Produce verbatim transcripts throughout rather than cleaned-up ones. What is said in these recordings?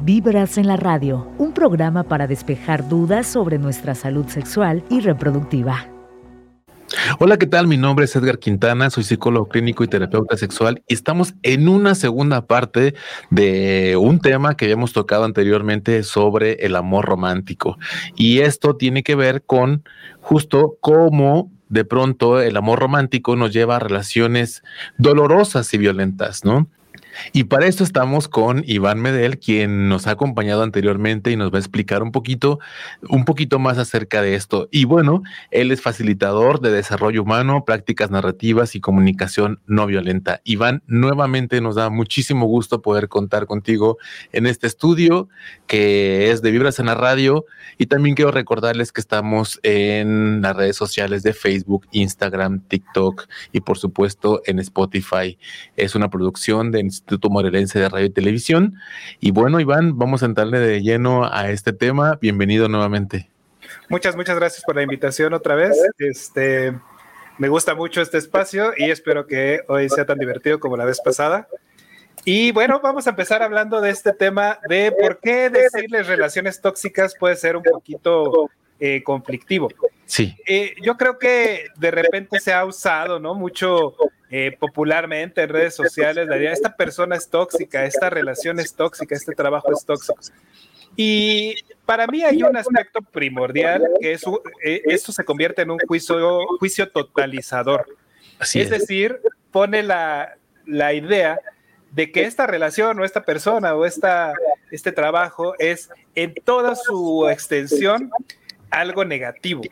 Vibras en la Radio, un programa para despejar dudas sobre nuestra salud sexual y reproductiva. Hola, ¿qué tal? Mi nombre es Edgar Quintana, soy psicólogo clínico y terapeuta sexual y estamos en una segunda parte de un tema que habíamos tocado anteriormente sobre el amor romántico. Y esto tiene que ver con justo cómo de pronto el amor romántico nos lleva a relaciones dolorosas y violentas, ¿no? Y para esto estamos con Iván Medel, quien nos ha acompañado anteriormente y nos va a explicar un poquito, un poquito más acerca de esto. Y bueno, él es facilitador de desarrollo humano, prácticas narrativas y comunicación no violenta. Iván, nuevamente nos da muchísimo gusto poder contar contigo en este estudio que es de Vibras en la Radio. Y también quiero recordarles que estamos en las redes sociales de Facebook, Instagram, TikTok y por supuesto en Spotify. Es una producción de Instituto Morelense de Radio y Televisión. Y bueno, Iván, vamos a entrarle de lleno a este tema. Bienvenido nuevamente. Muchas, muchas gracias por la invitación otra vez. Este, me gusta mucho este espacio y espero que hoy sea tan divertido como la vez pasada. Y bueno, vamos a empezar hablando de este tema de por qué decirles relaciones tóxicas puede ser un poquito eh, conflictivo. Sí. Eh, yo creo que de repente se ha usado, ¿no? Mucho eh, popularmente en redes sociales la idea, esta persona es tóxica, esta relación es tóxica, este trabajo es tóxico. Y para mí hay un aspecto primordial que es, eh, esto se convierte en un juicio, juicio totalizador. Así es, es decir, pone la, la idea de que esta relación o esta persona o esta, este trabajo es en toda su extensión algo negativo.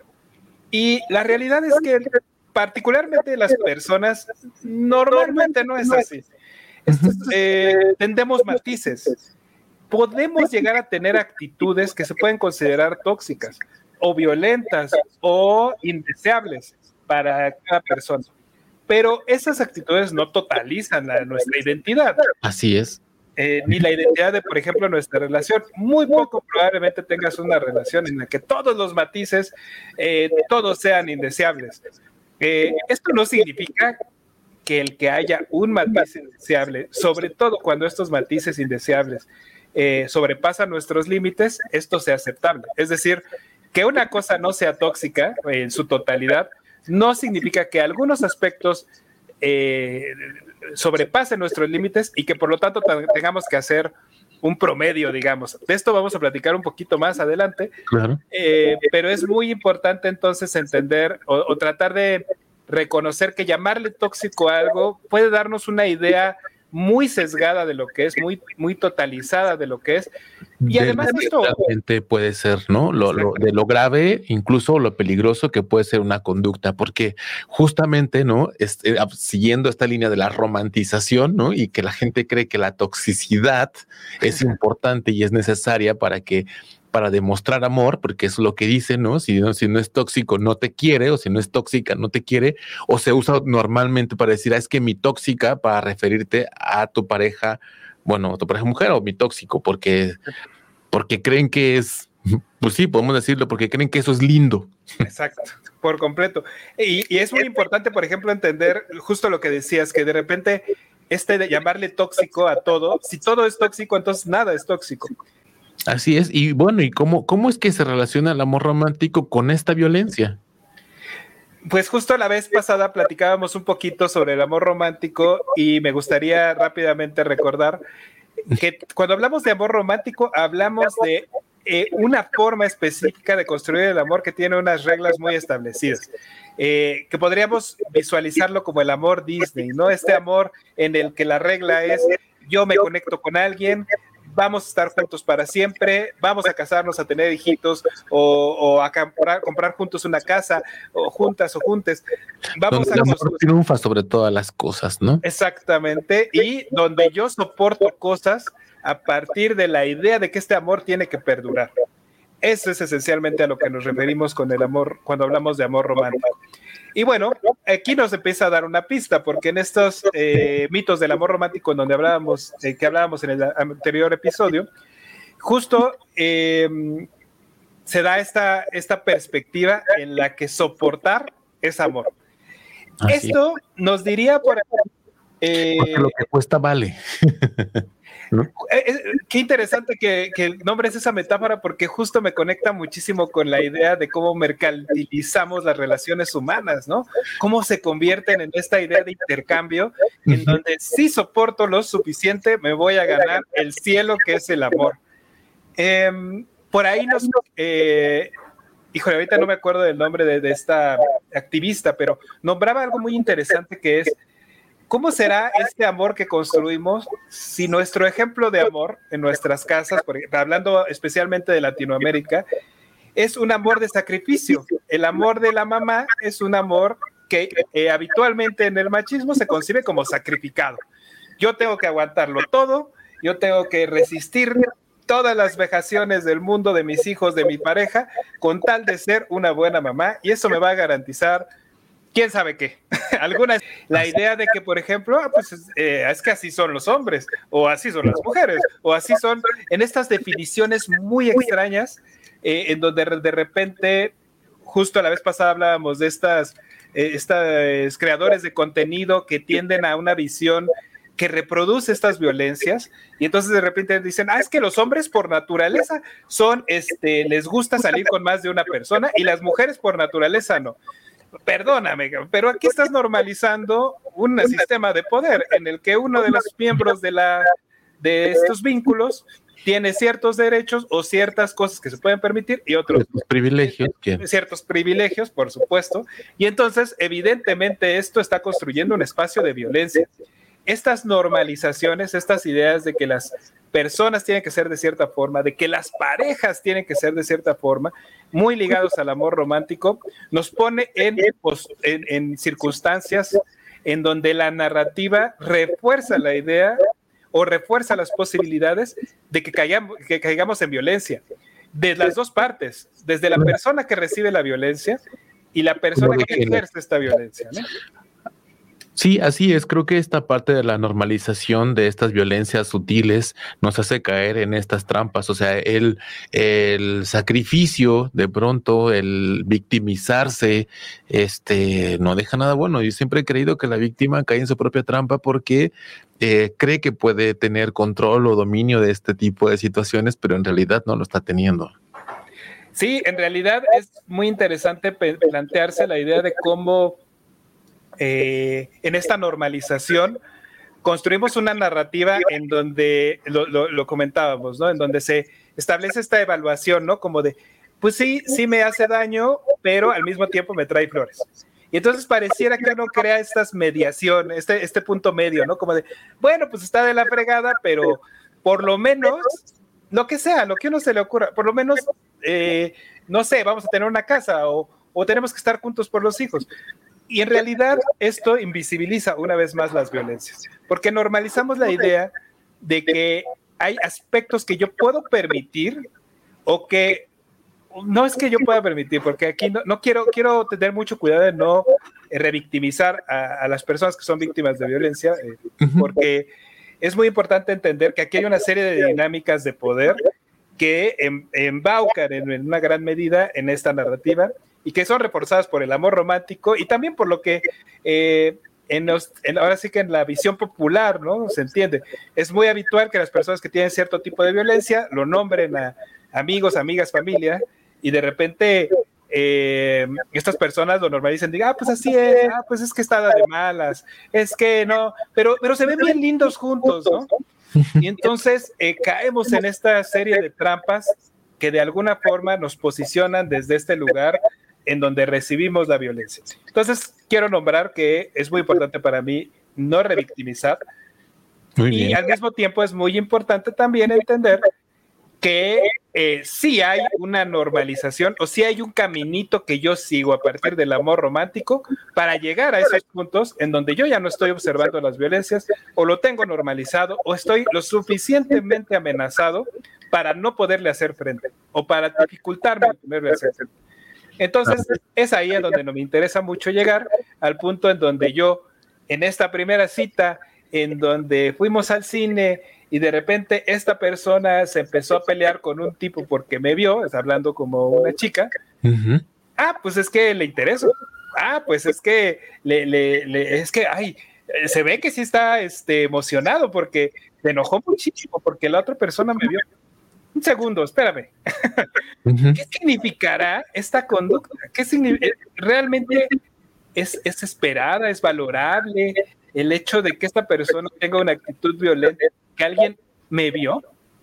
Y la realidad es que particularmente las personas normalmente no es así. Estos, eh, tendemos matices. Podemos llegar a tener actitudes que se pueden considerar tóxicas o violentas o indeseables para cada persona. Pero esas actitudes no totalizan la, nuestra identidad. Así es. Eh, ni la identidad de, por ejemplo, nuestra relación. Muy poco probablemente tengas una relación en la que todos los matices, eh, todos sean indeseables. Eh, esto no significa que el que haya un matiz indeseable, sobre todo cuando estos matices indeseables eh, sobrepasan nuestros límites, esto sea aceptable. Es decir, que una cosa no sea tóxica eh, en su totalidad, no significa que algunos aspectos eh, sobrepasen nuestros límites y que por lo tanto tengamos que hacer un promedio, digamos. De esto vamos a platicar un poquito más adelante. Claro. Eh, pero es muy importante entonces entender o, o tratar de reconocer que llamarle tóxico a algo puede darnos una idea muy sesgada de lo que es, muy, muy totalizada de lo que es. Y de además esto puede ser, ¿no? Lo, lo, de lo grave, incluso lo peligroso que puede ser una conducta, porque justamente, ¿no? Este, siguiendo esta línea de la romantización, ¿no? Y que la gente cree que la toxicidad es importante y es necesaria para que para demostrar amor, porque es lo que dicen, ¿no? Si, ¿no? si no es tóxico, no te quiere, o si no es tóxica, no te quiere, o se usa normalmente para decir, ah, es que mi tóxica, para referirte a tu pareja, bueno, a tu pareja mujer o mi tóxico, porque, porque creen que es, pues sí, podemos decirlo, porque creen que eso es lindo. Exacto, por completo. Y, y es muy importante, por ejemplo, entender justo lo que decías, que de repente este de llamarle tóxico a todo, si todo es tóxico, entonces nada es tóxico. Así es, y bueno, ¿y cómo, cómo es que se relaciona el amor romántico con esta violencia? Pues justo la vez pasada platicábamos un poquito sobre el amor romántico y me gustaría rápidamente recordar que cuando hablamos de amor romántico hablamos de eh, una forma específica de construir el amor que tiene unas reglas muy establecidas, eh, que podríamos visualizarlo como el amor Disney, ¿no? Este amor en el que la regla es yo me conecto con alguien, vamos a estar juntos para siempre, vamos a casarnos, a tener hijitos o, o a comprar, comprar juntos una casa o juntas o juntes. Vamos donde a el amor construir... triunfa sobre todas las cosas, ¿no? Exactamente, y donde yo soporto cosas a partir de la idea de que este amor tiene que perdurar. Eso es esencialmente a lo que nos referimos con el amor, cuando hablamos de amor romántico. Y bueno, aquí nos empieza a dar una pista, porque en estos eh, mitos del amor romántico, en donde hablábamos, eh, que hablábamos en el anterior episodio, justo eh, se da esta, esta perspectiva en la que soportar es amor. Así. Esto nos diría, por eh, porque lo que cuesta vale. ¿no? Eh, qué interesante que, que nombres esa metáfora, porque justo me conecta muchísimo con la idea de cómo mercantilizamos las relaciones humanas, ¿no? Cómo se convierten en esta idea de intercambio, en donde si soporto lo suficiente, me voy a ganar el cielo, que es el amor. Eh, por ahí nos... Eh, híjole, ahorita no me acuerdo del nombre de, de esta activista, pero nombraba algo muy interesante, que es ¿cómo será este amor que construimos si nuestro ejemplo de amor en nuestras casas, por ejemplo, hablando especialmente de Latinoamérica, es un amor de sacrificio? El amor de la mamá es un amor que eh, habitualmente en el machismo se concibe como sacrificado. Yo tengo que aguantarlo todo, yo tengo que resistir todas las vejaciones del mundo, de mis hijos, de mi pareja, con tal de ser una buena mamá, y eso me va a garantizar quién sabe qué. Algunas, la idea de que, por ejemplo, ah, pues eh, es que así son los hombres, o así son las mujeres, o así son, en estas definiciones muy extrañas, eh, en donde de repente, justo la vez pasada hablábamos de estas, eh, estas creadores de contenido que tienden a una visión que reproduce estas violencias, y entonces de repente dicen, ah, es que los hombres por naturaleza son, este, les gusta salir con más de una persona, y las mujeres por naturaleza no. Perdóname, pero aquí estás normalizando un sistema de poder en el que uno de los miembros de, la, de estos vínculos tiene ciertos derechos o ciertas cosas que se pueden permitir y otros ciertos privilegios, ¿quién? ciertos privilegios, por supuesto, y entonces evidentemente esto está construyendo un espacio de violencia. Estas normalizaciones, estas ideas de que las personas tienen que ser de cierta forma, de que las parejas tienen que ser de cierta forma, muy ligados al amor romántico, nos pone en, en, en circunstancias en donde la narrativa refuerza la idea o refuerza las posibilidades de que caigamos, que caigamos en violencia, de las dos partes, desde la persona que recibe la violencia y la persona que ejerce esta violencia, ¿no? Sí, así es. Creo que esta parte de la normalización de estas violencias sutiles nos hace caer en estas trampas. O sea, el, el sacrificio, de pronto, el victimizarse, este, no deja nada bueno. Yo siempre he creído que la víctima cae en su propia trampa porque eh, cree que puede tener control o dominio de este tipo de situaciones, pero en realidad no lo está teniendo. Sí, en realidad es muy interesante plantearse la idea de cómo Eh, en esta normalización construimos una narrativa en donde, lo, lo, lo comentábamos, ¿no? En donde se establece esta evaluación, ¿no? Como de, pues sí, sí me hace daño, pero al mismo tiempo me trae flores. Y entonces pareciera que uno crea estas mediaciones, este, este punto medio, ¿no? Como de, bueno, pues está de la fregada, pero por lo menos, lo que sea, lo que uno se le ocurra, por lo menos, eh, no sé, vamos a tener una casa o, o tenemos que estar juntos por los hijos. Y en realidad esto invisibiliza una vez más las violencias, porque normalizamos la idea de que hay aspectos que yo puedo permitir o que no es que yo pueda permitir, porque aquí no, no quiero, quiero tener mucho cuidado de no revictimizar a, a las personas que son víctimas de violencia, eh, porque es muy importante entender que aquí hay una serie de dinámicas de poder que em, embaucan en, en una gran medida en esta narrativa y que son reforzadas por el amor romántico y también por lo que eh, en los, en, ahora sí que en la visión popular, ¿no? Se entiende. Es muy habitual que las personas que tienen cierto tipo de violencia lo nombren a amigos, amigas, familia, y de repente eh, estas personas lo normalicen, digan, ah, pues así es, ah, pues es que está de malas, es que no, pero, pero se ven bien lindos juntos, ¿no? Y entonces eh, caemos en esta serie de trampas que de alguna forma nos posicionan desde este lugar en donde recibimos la violencia. Entonces, quiero nombrar que es muy importante para mí no revictimizar. Muy bien. Y al mismo tiempo es muy importante también entender que eh, sí hay una normalización o sí hay un caminito que yo sigo a partir del amor romántico para llegar a esos puntos en donde yo ya no estoy observando las violencias o lo tengo normalizado o estoy lo suficientemente amenazado para no poderle hacer frente o para dificultarme el poderle hacer frente. Entonces, es ahí en donde no me interesa mucho llegar al punto en donde yo, en esta primera cita, en donde fuimos al cine y de repente esta persona se empezó a pelear con un tipo porque me vio, está hablando como una chica. Uh-huh. Ah, pues es que le intereso. Ah, pues es que, le, le, le, es que, ay, eh, se ve que sí está este, emocionado porque se enojó muchísimo porque la otra persona me vio. Un segundo, espérame. Uh-huh. ¿Qué significará esta conducta? ¿Qué significa? ¿Realmente es, es esperada, es valorable el hecho de que esta persona tenga una actitud violenta, que alguien me vio?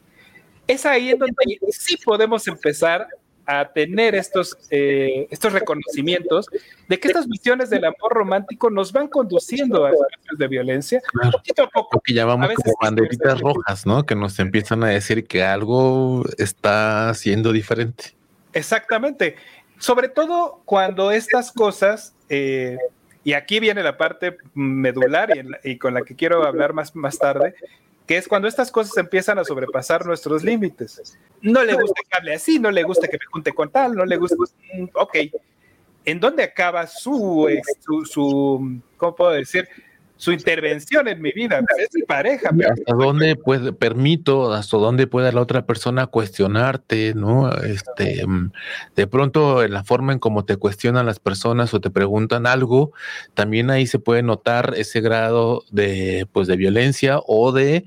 Es ahí en donde sí podemos empezar a tener estos, eh, estos reconocimientos de que estas visiones del amor romántico nos van conduciendo a situaciones de violencia. Claro. Poquito a poco. Lo que llamamos como banderitas rojas, ¿no? Que nos empiezan a decir que algo está siendo diferente. Exactamente. Sobre todo cuando estas cosas, eh, y aquí viene la parte medular y, en la, y con la que quiero hablar más, más tarde, que es cuando estas cosas empiezan a sobrepasar nuestros límites. No le gusta que hable así, no le gusta que me junte con tal, no le gusta... Ok, ¿en dónde acaba su, su, su ¿cómo puedo decir? Su intervención en mi vida? Es mi pareja. ¿Hasta dónde puede, permito, hasta dónde puede la otra persona cuestionarte, ¿no? Este, de pronto, en la forma en cómo te cuestionan las personas o te preguntan algo, también ahí se puede notar ese grado de, pues, de violencia o de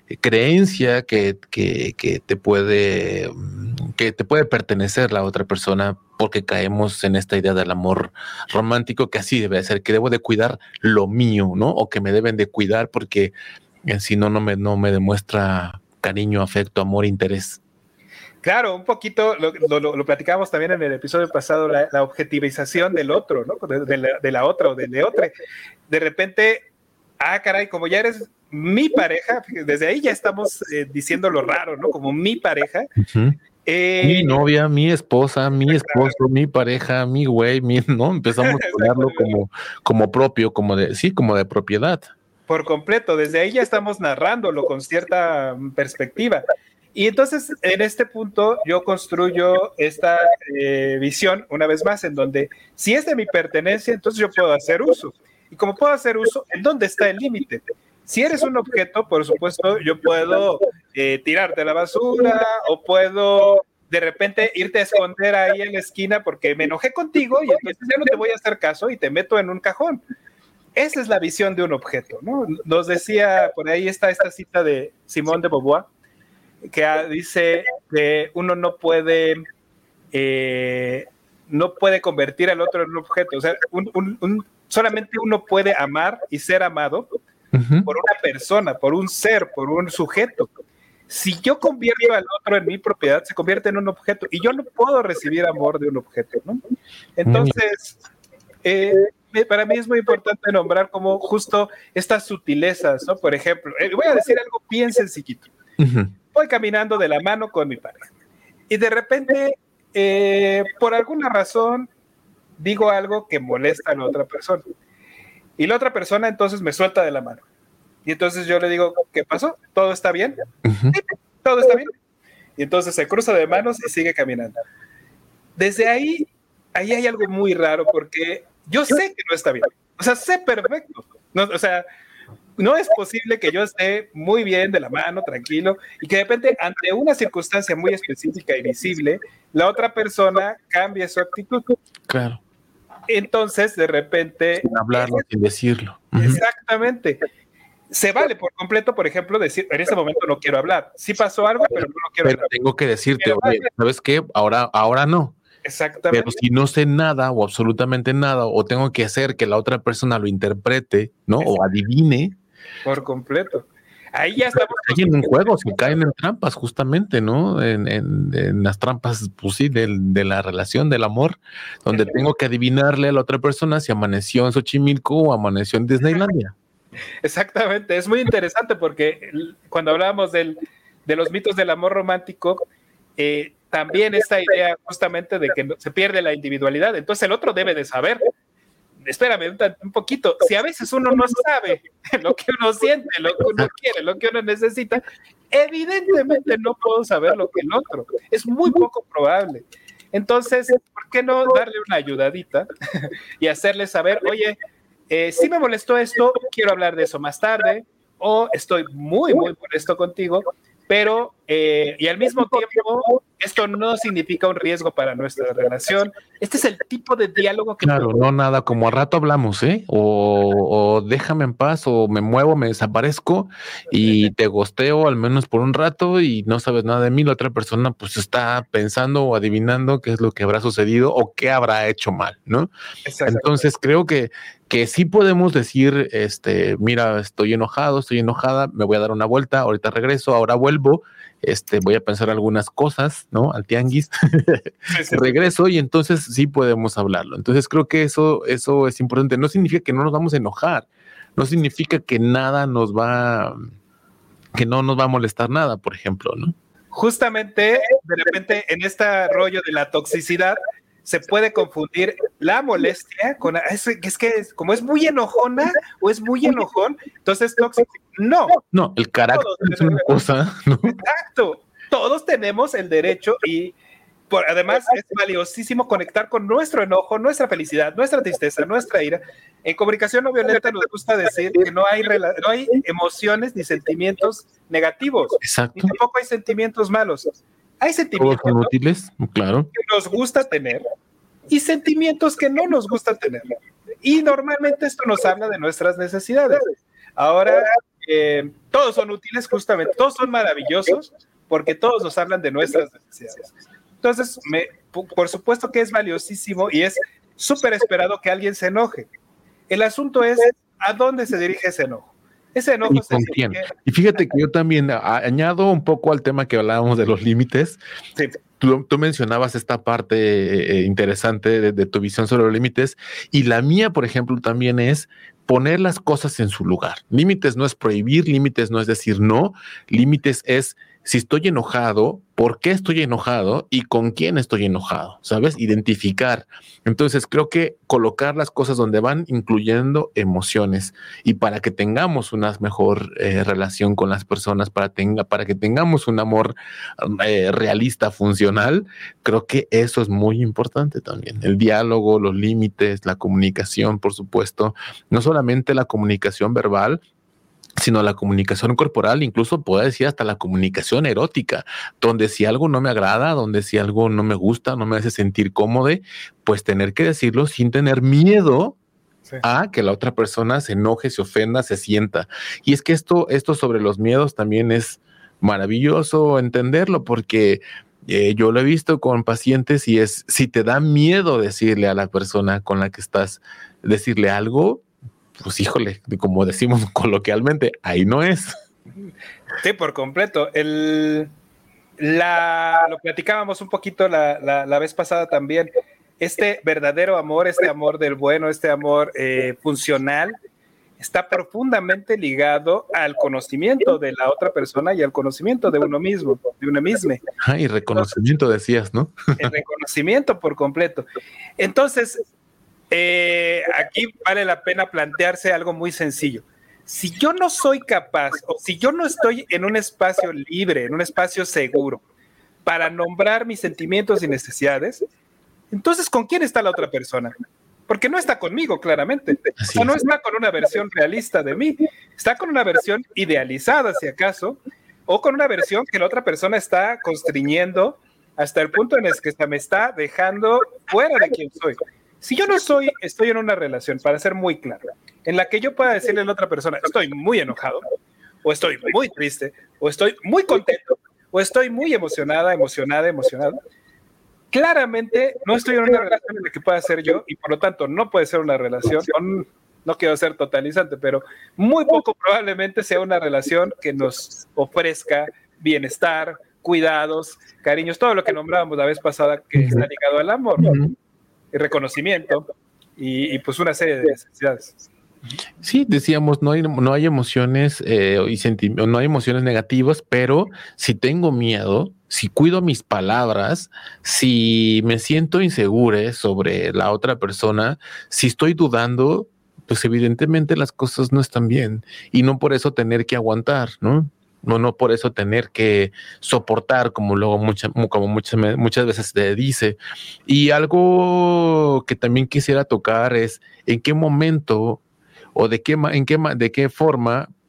creencia que, que, que te puede, que te puede pertenecer la otra persona, porque caemos en esta idea del amor romántico, que así debe ser, que debo de cuidar lo mío, ¿no? O que me deben de cuidar porque eh, si no, no me, no me demuestra cariño, afecto, amor, interés. Claro, un poquito, lo, lo, lo platicábamos también en el episodio pasado, la, la objetivización del otro, ¿no? De, de, la, de la otra o del de otra. De repente, ah, caray, como ya eres mi pareja, desde ahí ya estamos eh, diciendo lo raro, ¿no? Como mi pareja. Uh-huh. Eh, mi novia, mi esposa, mi esposo, mi pareja, mi güey, mi, ¿no? Empezamos a ponerlo como, como propio, como de, sí, como de propiedad. Por completo, desde ahí ya estamos narrándolo con cierta perspectiva. Y entonces, en este punto, yo construyo esta eh, visión, una vez más, en donde si es de mi pertenencia, entonces yo puedo hacer uso. Y como puedo hacer uso, ¿en dónde está el límite? Si eres un objeto, por supuesto, yo puedo eh, tirarte a la basura o puedo de repente irte a esconder ahí en la esquina porque me enojé contigo y entonces ya no te voy a hacer caso y te meto en un cajón. Esa es la visión de un objeto, ¿no? Nos decía, por ahí está esta cita de Simone de Beauvoir, que dice que uno no puede, eh, no puede convertir al otro en un objeto. O sea, un, un, un, solamente uno puede amar y ser amado uh-huh. por una persona, por un ser, por un sujeto. Si yo convierto al otro en mi propiedad, se convierte en un objeto y yo no puedo recibir amor de un objeto, ¿no? Entonces, eh, para mí es muy importante nombrar como justo estas sutilezas, ¿no? Por ejemplo, eh, voy a decir algo bien sencillito. Uh-huh. Voy caminando de la mano con mi pareja y de repente, eh, por alguna razón, digo algo que molesta a la otra persona. Y la otra persona entonces me suelta de la mano. Y entonces yo le digo, ¿qué pasó? ¿Todo está bien? Uh-huh. Sí, todo está bien. Y entonces se cruza de manos y sigue caminando. Desde ahí, ahí hay algo muy raro porque yo sé que no está bien. O sea, sé perfecto. No, o sea, no es posible que yo esté muy bien de la mano, tranquilo, y que de repente, ante una circunstancia muy específica y visible, la otra persona cambie su actitud. Claro. Entonces, de repente... Sin hablarlo, es, sin decirlo. Uh-huh. Exactamente. Se vale por completo, por ejemplo, decir, en ese momento no quiero hablar. Sí pasó algo, pero no lo quiero pero hablar. Tengo que decirte, oye, ¿sabes qué? Ahora, ahora no. Exactamente. Pero si no sé nada o absolutamente nada, o tengo que hacer que la otra persona lo interprete, ¿no? O adivine. Por completo. Ahí ya estamos. Hay en un juego, se caen en trampas, justamente, ¿no? En, en, en las trampas, pues sí, de, de la relación, del amor, donde tengo que adivinarle a la otra persona si amaneció en Xochimilco o amaneció en Disneylandia. Exactamente, es muy interesante porque cuando hablábamos del, de los mitos del amor romántico, eh, también esta idea justamente de que se pierde la individualidad, entonces el otro debe de saber. Espérame un, un poquito, si a veces uno no sabe lo que uno siente, lo que uno quiere, lo que uno necesita, evidentemente no puedo saber lo que el otro, es muy poco probable. Entonces, ¿por qué no darle una ayudadita y hacerle saber, oye, eh, si me molestó esto, quiero hablar de eso más tarde, o estoy muy, muy molesto contigo, pero Eh, y al mismo tiempo, esto no significa un riesgo para nuestra relación. Este es el tipo de diálogo que... Claro, no nada como al rato hablamos, ¿eh? O, o déjame en paz, o me muevo, me desaparezco y te gosteo al menos por un rato y no sabes nada de mí. La otra persona pues está pensando o adivinando qué es lo que habrá sucedido o qué habrá hecho mal, ¿no? Entonces creo que, que sí podemos decir, este, mira, estoy enojado, estoy enojada, me voy a dar una vuelta, ahorita regreso, ahora vuelvo. Este, voy a pensar algunas cosas, ¿no? Al tianguis, sí, sí, regreso y entonces sí podemos hablarlo. Entonces creo que eso, eso es importante. No significa que no nos vamos a enojar, no significa que nada nos va, que no nos va a molestar nada, por ejemplo, ¿no? Justamente, de repente, en este rollo de la toxicidad, se puede confundir la molestia con es, es que como es muy enojona o es muy enojón, entonces tóxico. No, no, el carácter es una cosa, ¿no? Exacto, todos tenemos el derecho y por, además es valiosísimo conectar con nuestro enojo, nuestra felicidad, nuestra tristeza, nuestra ira. En comunicación no violenta nos gusta decir que no hay, no hay emociones ni sentimientos negativos. Exacto. Ni tampoco hay sentimientos malos. Hay sentimientos todos son útiles, claro, que nos gusta tener y sentimientos que no nos gusta tener. Y normalmente esto nos habla de nuestras necesidades. Ahora, eh, todos son útiles justamente, todos son maravillosos porque todos nos hablan de nuestras necesidades. Entonces, me, por supuesto que es valiosísimo y es súper esperado que alguien se enoje. El asunto es a dónde se dirige ese enojo. Ese enojo ¿Y con quién? Y fíjate que yo también añado un poco al tema que hablábamos de los límites. Sí. Tú, tú mencionabas esta parte eh, interesante de, de tu visión sobre los límites y la mía, por ejemplo, también es poner las cosas en su lugar. Límites no es prohibir, límites no es decir no, límites es si estoy enojado, por qué estoy enojado y con quién estoy enojado, ¿sabes? Identificar. Entonces creo que colocar las cosas donde van, incluyendo emociones, y para que tengamos una mejor eh, relación con las personas, para, tenga, para que tengamos un amor eh, realista, funcional, creo que eso es muy importante también. El diálogo, los límites, la comunicación, por supuesto, no solamente la comunicación verbal, sino la comunicación corporal, incluso puedo decir hasta la comunicación erótica, donde si algo no me agrada, donde si algo no me gusta, no me hace sentir cómodo, pues tener que decirlo sin tener miedo sí. a que la otra persona se enoje, se ofenda, se sienta. Y es que esto, esto sobre los miedos también es maravilloso entenderlo, porque eh, yo lo he visto con pacientes y es, si te da miedo decirle a la persona con la que estás, decirle algo, pues híjole, como decimos coloquialmente, ahí no es. Sí, por completo. El, la, lo platicábamos un poquito la, la, la vez pasada también. Este verdadero amor, este amor del bueno, este amor eh, funcional, está profundamente ligado al conocimiento de la otra persona y al conocimiento de uno mismo, de uno mismo. Ah, y reconocimiento decías, ¿no? El reconocimiento por completo. Entonces, Eh, aquí vale la pena plantearse algo muy sencillo. Si yo no soy capaz, o si yo no estoy en un espacio libre, en un espacio seguro, para nombrar mis sentimientos y necesidades, entonces, ¿con quién está la otra persona? Porque no está conmigo, claramente. O sea, no está con una versión realista de mí, está con una versión idealizada, si acaso, o con una versión que la otra persona está constriñendo hasta el punto en el que se me está dejando fuera de quien soy. Si yo no soy, estoy en una relación, para ser muy claro, en la que yo pueda decirle a la otra persona, estoy muy enojado, o estoy muy triste, o estoy muy contento, o estoy muy emocionada, emocionada, emocionado, claramente no estoy en una relación en la que pueda ser yo, y por lo tanto no puede ser una relación, no, no quiero ser totalizante, pero muy poco probablemente sea una relación que nos ofrezca bienestar, cuidados, cariños, todo lo que nombrábamos la vez pasada que está ligado al amor, ¿no? Y reconocimiento y, y pues una serie de necesidades. Sí, decíamos, no hay, no hay emociones eh, y senti- no hay emociones negativas, pero si tengo miedo, si cuido mis palabras, si me siento insegura sobre la otra persona, si estoy dudando, pues evidentemente las cosas no están bien y no por eso tener que aguantar, ¿no? No, no por eso tener que soportar, como luego mucha, como muchas, muchas veces se dice. Y algo que también quisiera tocar es en qué momento o de qué, en qué, de qué forma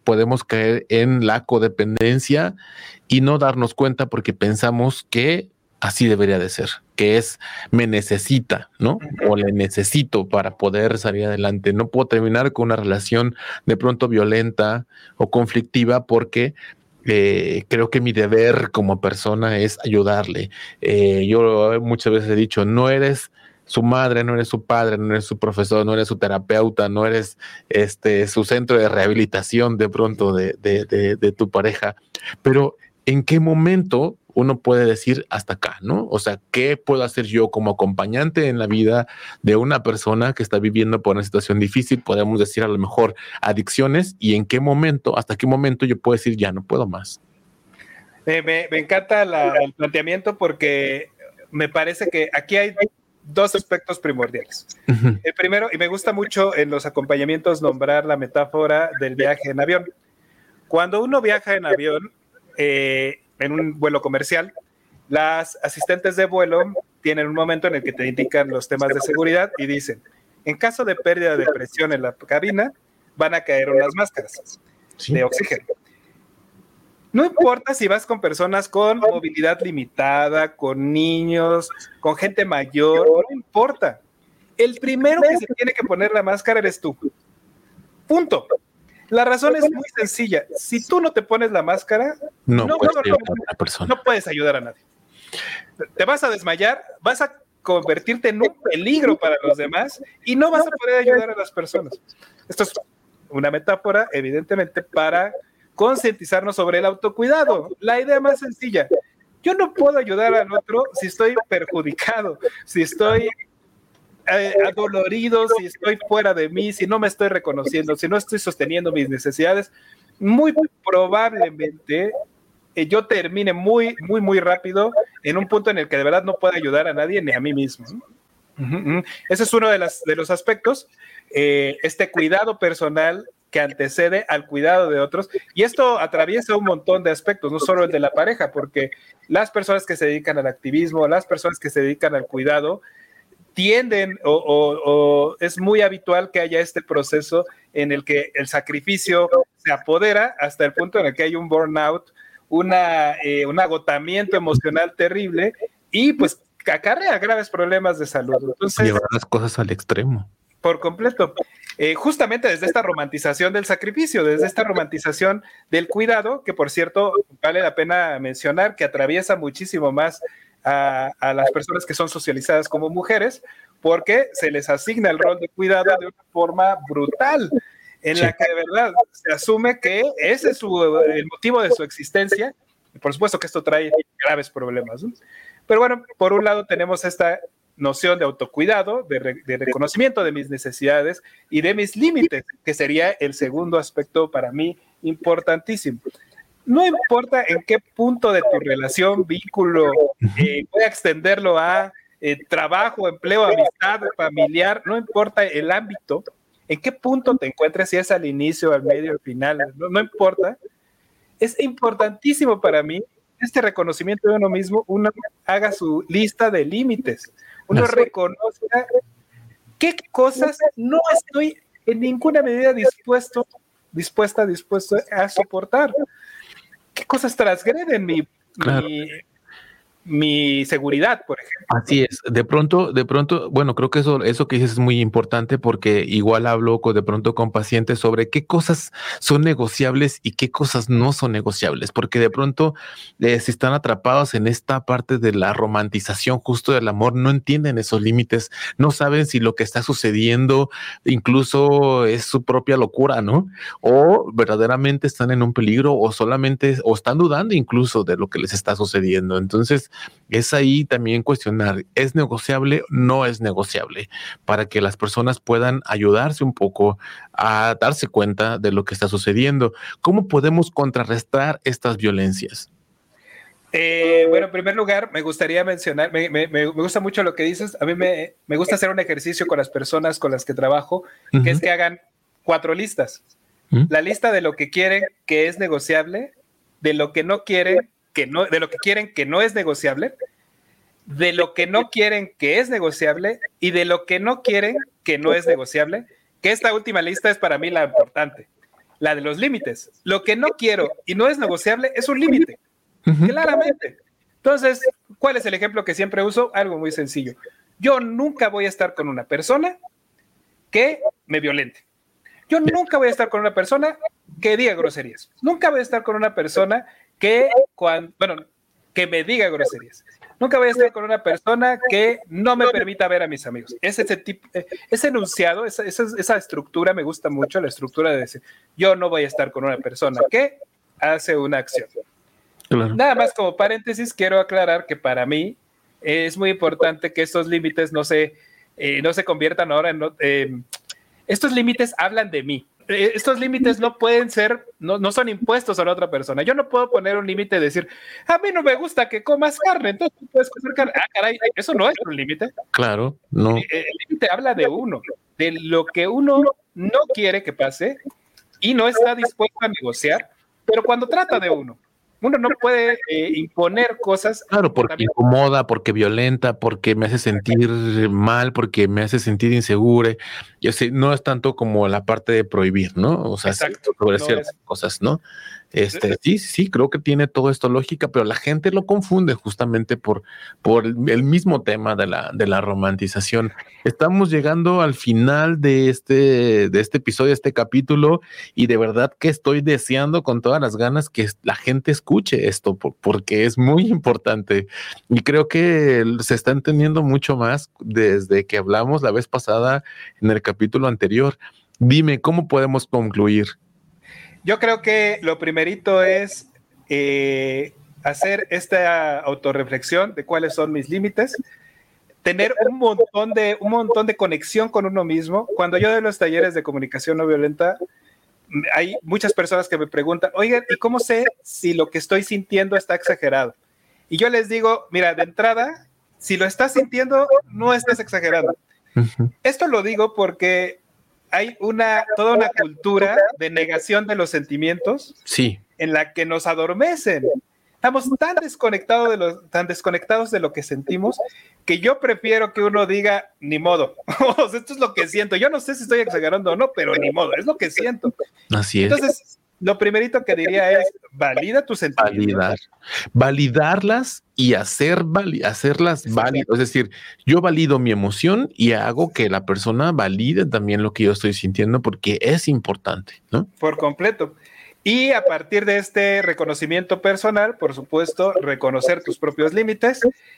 podemos caer en la codependencia y no darnos cuenta porque pensamos que así debería de ser, que es me necesita, ¿no? O le necesito para poder salir adelante. No puedo terminar con una relación de pronto violenta o conflictiva porque eh, creo que mi deber como persona es ayudarle. Eh, yo muchas veces he dicho, no eres su madre, no eres su padre, no eres su profesor, no eres su terapeuta, no eres este su centro de rehabilitación de pronto de, de, de, de tu pareja, pero ¿en qué momento uno puede decir hasta acá, ¿no? O sea, ¿qué puedo hacer yo como acompañante en la vida de una persona que está viviendo por una situación difícil? Podemos decir a lo mejor adicciones, y en qué momento, hasta qué momento yo puedo decir ya no puedo más. Me, me, me encanta la, el planteamiento porque me parece que aquí hay dos aspectos primordiales. Uh-huh. El primero, y me gusta mucho en los acompañamientos nombrar la metáfora del viaje en avión. Cuando uno viaja en avión, eh, en un vuelo comercial, las asistentes de vuelo tienen un momento en el que te indican los temas de seguridad y dicen, en caso de pérdida de presión en la cabina, van a caer unas máscaras sí. de oxígeno. No importa si vas con personas con movilidad limitada, con niños, con gente mayor, no importa. El primero que se tiene que poner la máscara eres tú. Punto. La razón es muy sencilla. Si tú no te pones la máscara, no, no, puedes, no, ayudar no, a una persona. no puedes ayudar a nadie. Te vas a desmayar, vas a convertirte en un peligro para los demás y no vas a poder ayudar a las personas. Esto es una metáfora, evidentemente, para concientizarnos sobre el autocuidado. La idea más sencilla, yo no puedo ayudar al otro si estoy perjudicado, si estoy eh, adolorido, si estoy fuera de mí, si no me estoy reconociendo, si no estoy sosteniendo mis necesidades. Muy probablemente eh, yo termine muy, muy, muy rápido en un punto en el que de verdad no puedo ayudar a nadie ni a mí mismo. Uh-huh, uh-huh. Ese es uno de, las, de los aspectos, eh, este cuidado personal que antecede al cuidado de otros, y esto atraviesa un montón de aspectos, no solo el de la pareja, porque las personas que se dedican al activismo, las personas que se dedican al cuidado, tienden o, o, o es muy habitual que haya este proceso en el que el sacrificio se apodera hasta el punto en el que hay un burnout, una, eh, un agotamiento emocional terrible, y pues acarrea graves problemas de salud. Entonces, llevar las cosas al extremo. Por completo. Eh, justamente desde esta romantización del sacrificio, desde esta romantización del cuidado, que por cierto vale la pena mencionar que atraviesa muchísimo más a, a las personas que son socializadas como mujeres, porque se les asigna el rol de cuidado de una forma brutal, en sí. la que de verdad se asume que ese es su, el motivo de su existencia, y por supuesto que esto trae graves problemas, ¿no? Pero bueno, por un lado tenemos esta noción de autocuidado, de, re, de reconocimiento de mis necesidades y de mis límites, que sería el segundo aspecto para mí importantísimo. No importa en qué punto de tu relación, vínculo, eh, voy a extenderlo a eh, trabajo, empleo, amistad, familiar, no importa el ámbito, en qué punto te encuentres, si es al inicio, al medio, al final, no, no importa. Es importantísimo para mí este reconocimiento de uno mismo, uno haga su lista de límites, uno reconozca qué cosas no estoy en ninguna medida dispuesto, dispuesta, dispuesto a soportar, qué cosas transgreden mi, claro. mi, mi seguridad, por ejemplo. Así es, de pronto, de pronto, bueno, creo que eso, eso que dices es muy importante porque igual hablo con, de pronto con pacientes sobre qué cosas son negociables y qué cosas no son negociables, porque de pronto eh, si están atrapados en esta parte de la romantización justo del amor, no entienden esos límites, no saben si lo que está sucediendo incluso es su propia locura, ¿no? O verdaderamente están en un peligro o solamente, o están dudando incluso de lo que les está sucediendo. Entonces, es ahí también cuestionar, ¿es negociable? No es negociable, para que las personas puedan ayudarse un poco a darse cuenta de lo que está sucediendo. ¿Cómo podemos contrarrestar estas violencias? Eh, bueno, en primer lugar, me gustaría mencionar, me, me, me gusta mucho lo que dices, a mí me, me gusta hacer un ejercicio con las personas con las que trabajo, uh-huh. que es que hagan cuatro listas. Uh-huh. La lista de lo que quieren que es negociable, de lo que no quieren, que no, de lo que quieren que no es negociable, de lo que no quieren que es negociable y de lo que no quieren que no es negociable, que esta última lista es para mí la importante. la de los límites. Lo que no quiero y no es negociable es un límite, uh-huh. claramente. Entonces, ¿cuál es el ejemplo que siempre uso? Algo muy sencillo. Yo nunca voy a estar con una persona que me violente. Yo nunca voy a estar con una persona que diga groserías. Nunca voy a estar con una persona que, cuando, bueno, que me diga groserías. Nunca voy a estar con una persona que no me permita ver a mis amigos. Ese, ese, tipo, ese enunciado, esa, esa, esa estructura me gusta mucho, la estructura de decir, yo no voy a estar con una persona que hace una acción. Claro. Nada más como paréntesis, quiero aclarar que para mí es muy importante que estos límites no se, eh, no se conviertan ahora en... Eh, estos límites hablan de mí. Estos límites no pueden ser, no, no son impuestos a la otra persona. Yo no puedo poner un límite y decir, a mí no me gusta que comas carne, entonces tú puedes comer carne. Ah, caray, eso no es un límite. Claro, no. El, el límite habla de uno, de lo que uno no quiere que pase y no está dispuesto a negociar, pero cuando trata de uno. Uno no puede eh, imponer cosas. Claro, porque también incomoda, porque violenta, porque me hace sentir mal, porque me hace sentir insegura. Yo sé, no es tanto como la parte de prohibir, ¿no? O sea, exacto, sobre no ciertas es... cosas, ¿no? Este, sí, sí, creo que tiene todo esto lógica, pero la gente lo confunde justamente por, por el mismo tema de la, de la romantización. Estamos llegando al final de este, de este episodio, este capítulo, y de verdad que estoy deseando con todas las ganas que la gente escuche esto, porque es muy importante. Y creo que se está entendiendo mucho más desde que hablamos la vez pasada en el capítulo anterior. Dime, ¿cómo podemos concluir? Yo creo que lo primerito es eh, hacer esta autorreflexión de cuáles son mis límites, tener un montón de, un montón de conexión con uno mismo. Cuando yo doy los talleres de comunicación no violenta, hay muchas personas que me preguntan, oigan, ¿y cómo sé si lo que estoy sintiendo está exagerado? Y yo les digo, mira, de entrada, si lo estás sintiendo, no estás exagerando. Uh-huh. Esto lo digo porque hay una, toda una cultura de negación de los sentimientos, sí, en la que nos adormecen. Estamos tan desconectados de lo, tan desconectados de lo que sentimos que yo prefiero que uno diga, ni modo. O sea, esto es lo que siento. Yo no sé si estoy exagerando o no, pero ni modo, es lo que siento. Así es. Entonces, lo primerito que diría es, valida tus sentimientos. Validar. Validarlas y hacer vali- hacerlas válidas. Es decir, yo valido mi emoción y hago que la persona valide también lo que yo estoy sintiendo porque es importante, ¿no? Por completo. Y a partir de este reconocimiento personal, por supuesto, reconocer tus propios límites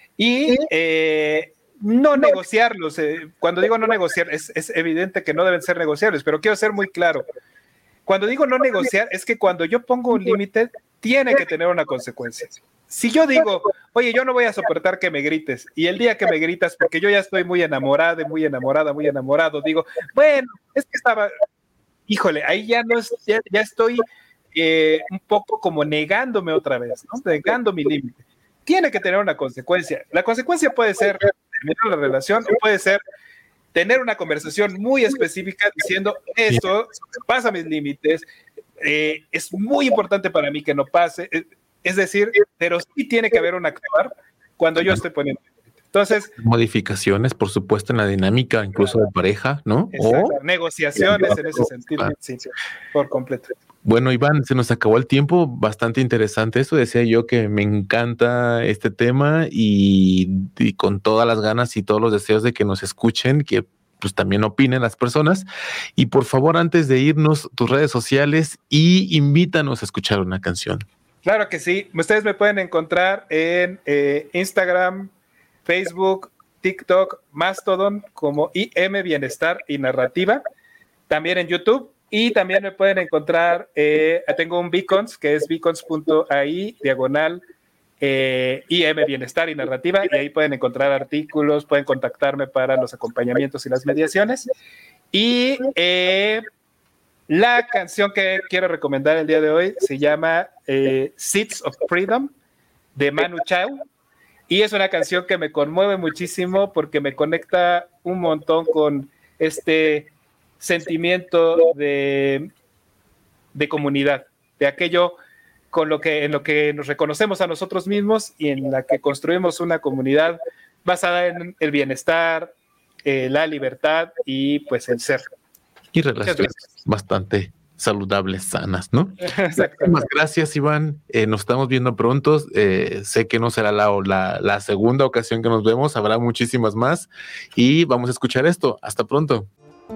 y eh, no negociarlos. Eh, cuando digo no negociar, es, es evidente que no deben ser negociables, pero quiero ser muy claro. Cuando digo no negociar, es que cuando yo pongo un límite, tiene que tener una consecuencia. Si yo digo, oye, yo no voy a soportar que me grites, y el día que me gritas, porque yo ya estoy muy enamorada, muy enamorada, muy enamorado, digo, bueno, es que estaba, híjole, ahí ya no es, ya, ya estoy eh, un poco como negándome otra vez, ¿no? Negando mi límite. Tiene que tener una consecuencia. La consecuencia puede ser terminar la relación, o puede ser tener una conversación muy específica diciendo esto pasa mis límites, eh, es muy importante para mí que no pase, es, es decir, pero sí tiene que haber un actuar cuando yo estoy poniendo. Entonces, modificaciones, por supuesto, en la dinámica, incluso de pareja, ¿no? Exacto, o negociaciones en ese sentido, sí, por completo. Bueno, Iván, se nos acabó el tiempo, bastante interesante esto, decía yo que me encanta este tema y, y con todas las ganas y todos los deseos de que nos escuchen, que pues también opinen las personas. Y por favor, antes de irnos, tus redes sociales y invítanos a escuchar una canción. Claro que sí, ustedes me pueden encontrar en eh, Instagram, Facebook, TikTok, Mastodon como I M Bienestar y Narrativa, también en YouTube. Y también me pueden encontrar, eh, tengo un Beacons, que es beacons punto a i, diagonal, eh, I M Bienestar y Narrativa, y ahí pueden encontrar artículos, pueden contactarme para los acompañamientos y las mediaciones. Y eh, la canción que quiero recomendar el día de hoy se llama eh, Seeds of Freedom, de Manu Chao, y es una canción que me conmueve muchísimo porque me conecta un montón con este sentimiento de, de comunidad, de aquello con lo que, en lo que nos reconocemos a nosotros mismos y en la que construimos una comunidad basada en el bienestar, eh, la libertad y pues el ser. Y relaciones bastante saludables, sanas, ¿no? Exactamente. Muchas gracias, Iván. Eh, nos estamos viendo pronto. Eh, sé que no será la, la, la segunda ocasión que nos vemos, habrá muchísimas más y vamos a escuchar esto. Hasta pronto.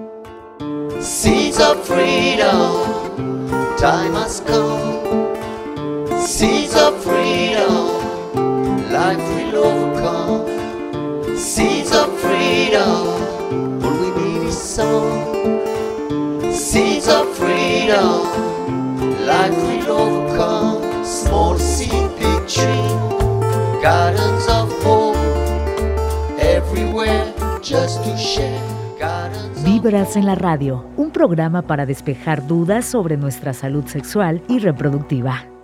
Seeds of freedom, time has come. Seeds of freedom, life will overcome. Seeds of freedom, all we need is some. Seeds of freedom, life will overcome. Small seed, big tree, gardens of hope, everywhere just to share. Vibras en la radio, un programa para despejar dudas sobre nuestra salud sexual y reproductiva.